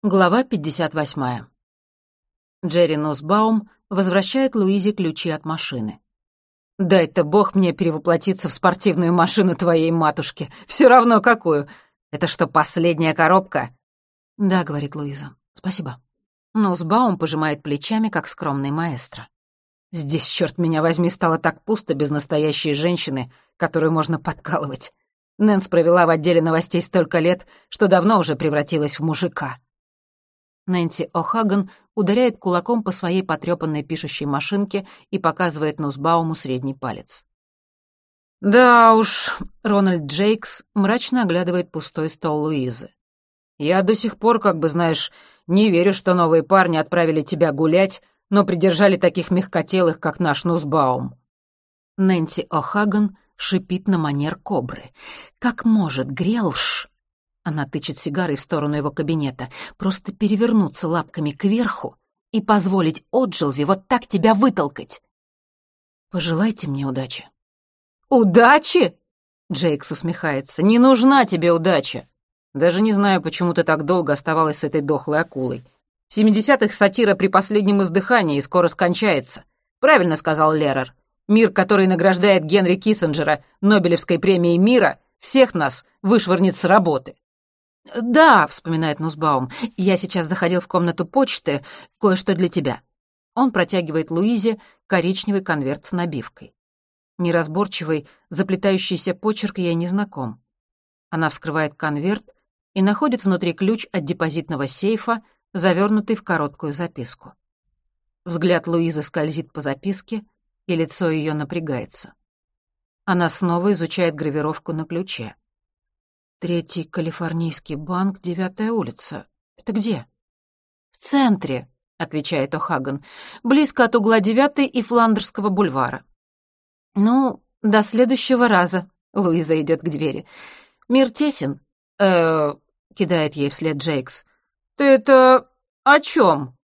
Глава 58. Джерри Нусбаум возвращает Луизе ключи от машины. «Дай-то бог мне перевоплотиться в спортивную машину твоей матушки. Все равно какую. Это что, последняя коробка?» «Да», — говорит Луиза. «Спасибо». Нусбаум пожимает плечами, как скромный маэстро. «Здесь, черт меня возьми, стало так пусто без настоящей женщины, которую можно подкалывать. Нэнс провела в отделе новостей столько лет, что давно уже превратилась в мужика». Нэнси О'Хаган ударяет кулаком по своей потрёпанной пишущей машинке и показывает Нусбауму средний палец. «Да уж», — Рональд Джейкс мрачно оглядывает пустой стол Луизы. «Я до сих пор, как бы, знаешь, не верю, что новые парни отправили тебя гулять, но придержали таких мягкотелых, как наш Нусбаум». Нэнси О'Хаган шипит на манер кобры. «Как может Грелш...» Она тычет сигарой в сторону его кабинета. «Просто перевернуться лапками кверху и позволить Оджилви вот так тебя вытолкать. Пожелайте мне удачи». «Удачи?» — Джейкс усмехается. «Не нужна тебе удача. Даже не знаю, почему ты так долго оставалась с этой дохлой акулой. В 70-х сатира при последнем издыхании и скоро скончается. Правильно сказал Лерер. Мир, который награждает Генри Киссинджера Нобелевской премией мира, всех нас вышвырнет с работы». «Да», — вспоминает Нусбаум, — «я сейчас заходил в комнату почты, кое-что для тебя». Он протягивает Луизе коричневый конверт с набивкой. Неразборчивый, заплетающийся почерк ей незнаком. Она вскрывает конверт и находит внутри ключ от депозитного сейфа, завернутый в короткую записку. Взгляд Луизы скользит по записке, и лицо ее напрягается. Она снова изучает гравировку на ключе. «Третий Калифорнийский банк, 9-я улица. Это где?» «В центре», — отвечает О'Хаган, «близко от угла 9-й и Фландерского бульвара». «Ну, до следующего раза», — Луиза идет к двери. «Мир тесен», — кидает ей вслед Джейкс. «Ты это о чем?»